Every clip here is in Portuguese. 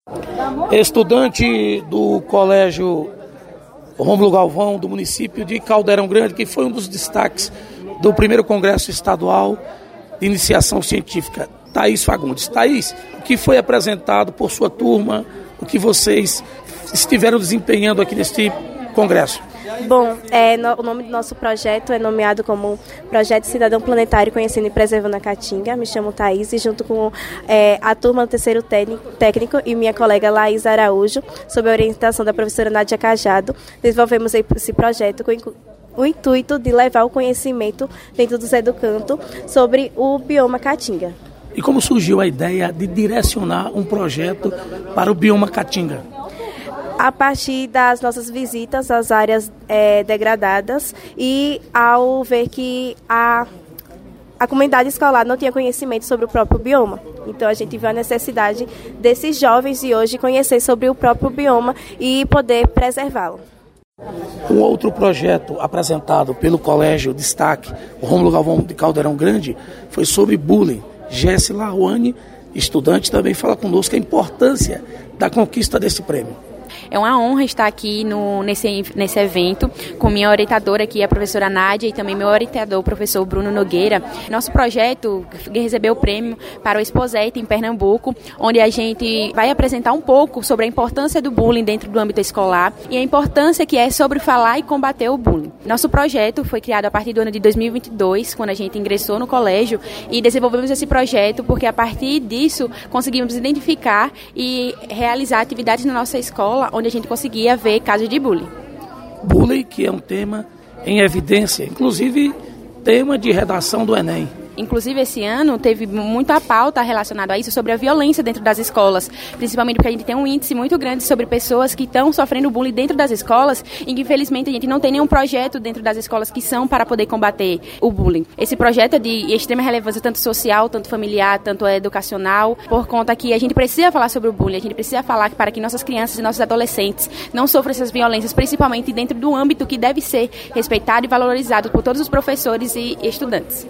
Estudante do Colégio Rômulo Galvão, do município de Caldeirão Grande, que foi um dos destaques do primeiro Congresso Estadual de Iniciação Científica, Thaís Fagundes. Thaís, o que foi apresentado por sua turma, o que vocês estiveram desempenhando aqui neste congresso? Bom, o nome do nosso projeto é nomeado como Projeto Cidadão Planetário Conhecendo e Preservando a Caatinga. Me chamo Thaís e junto com a turma do terceiro técnico e minha colega Laís Araújo, sob a orientação da professora Nádia Cajado, desenvolvemos esse projeto com o intuito de levar o conhecimento dentro dos educandos sobre o bioma Caatinga. E como surgiu a ideia de direcionar um projeto para o bioma Caatinga? A partir das nossas visitas às áreas degradadas e ao ver que a comunidade escolar não tinha conhecimento sobre o próprio bioma. Então a gente viu a necessidade desses jovens de hoje conhecer sobre o próprio bioma e poder preservá-lo. Um outro projeto apresentado pelo Colégio Destaque, o Rômulo Galvão de Caldeirão Grande, foi sobre bullying. Jessi Laruane, estudante, também fala conosco a importância da conquista desse prêmio. É uma honra estar aqui nesse evento com minha orientadora aqui, a professora Nádia, e também meu orientador, o professor Bruno Nogueira. Nosso projeto recebeu o prêmio para o Exposete em Pernambuco, onde a gente vai apresentar um pouco sobre a importância do bullying dentro do âmbito escolar e a importância que é sobre falar e combater o bullying. Nosso projeto foi criado a partir do ano de 2022, quando a gente ingressou no colégio, e desenvolvemos esse projeto porque a partir disso conseguimos identificar e realizar atividades na nossa escola onde a gente conseguia ver casos de bullying. Bullying, que é um tema em evidência, inclusive tema de redação do Enem. Inclusive, esse ano teve muita pauta relacionada a isso, sobre a violência dentro das escolas, principalmente porque a gente tem um índice muito grande sobre pessoas que estão sofrendo bullying dentro das escolas e que, infelizmente, a gente não tem nenhum projeto dentro das escolas que são para poder combater o bullying. Esse projeto é de extrema relevância, tanto social, tanto familiar, tanto educacional, por conta que a gente precisa falar sobre o bullying, a gente precisa falar para que nossas crianças e nossos adolescentes não sofram essas violências, principalmente dentro do âmbito que deve ser respeitado e valorizado por todos os professores e estudantes.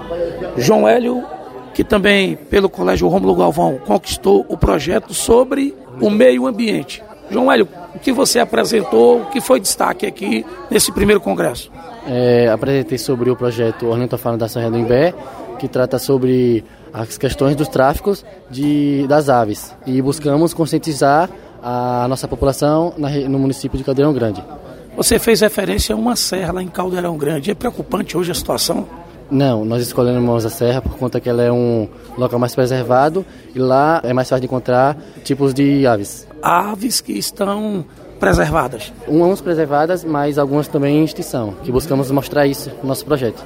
João Hélio, que também pelo Colégio Rômulo Galvão conquistou o projeto sobre o meio ambiente. João Hélio, o que você apresentou, o que foi destaque aqui nesse primeiro congresso? Apresentei sobre o projeto Ornitofauna da Serra do Imbé, que trata sobre as questões dos tráficos das aves, e buscamos conscientizar a nossa população no município de Caldeirão Grande. Você fez referência a uma serra lá em Caldeirão Grande. É preocupante hoje a situação? Não, nós escolhemos a serra por conta que ela é um local mais preservado e lá é mais fácil de encontrar tipos de aves. Aves que estão preservadas? Umas preservadas, mas algumas também em extinção, que buscamos mostrar isso no nosso projeto.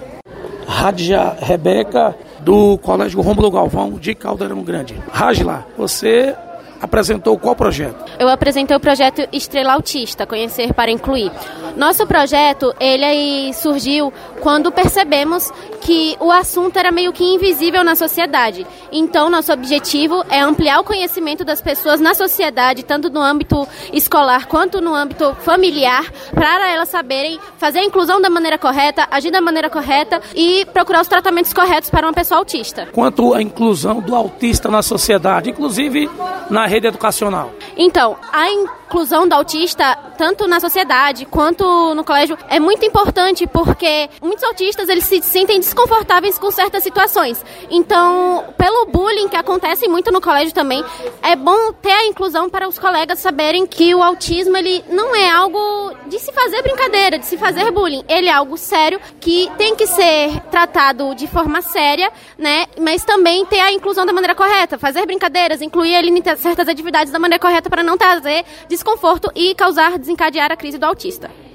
Radja Rebeca, do Colégio Rômulo Galvão de Caldeirão Grande. Radja, você apresentou qual projeto? Eu apresentei o projeto Estrela Autista, Conhecer para Incluir. Nosso projeto, ele surgiu quando percebemos que o assunto era meio que invisível na sociedade. Então, nosso objetivo é ampliar o conhecimento das pessoas na sociedade, tanto no âmbito escolar quanto no âmbito familiar, para elas saberem fazer a inclusão da maneira correta, agir da maneira correta e procurar os tratamentos corretos para uma pessoa autista. Quanto à inclusão do autista na sociedade, inclusive na rede educacional? Então, a inclusão do autista, tanto na sociedade quanto no colégio, é muito importante porque muitos autistas eles se sentem desconfortáveis com certas situações. Então, pelo bullying que acontece muito no colégio também, é bom ter a inclusão para os colegas saberem que o autismo ele não é algo de se fazer brincadeira, de se fazer bullying. Ele é algo sério que tem que ser tratado de forma séria, né? Mas também ter a inclusão da maneira correta, fazer brincadeiras, incluir ele em certas atividades da maneira correta para não trazer desconforto e desencadear a crise do autista.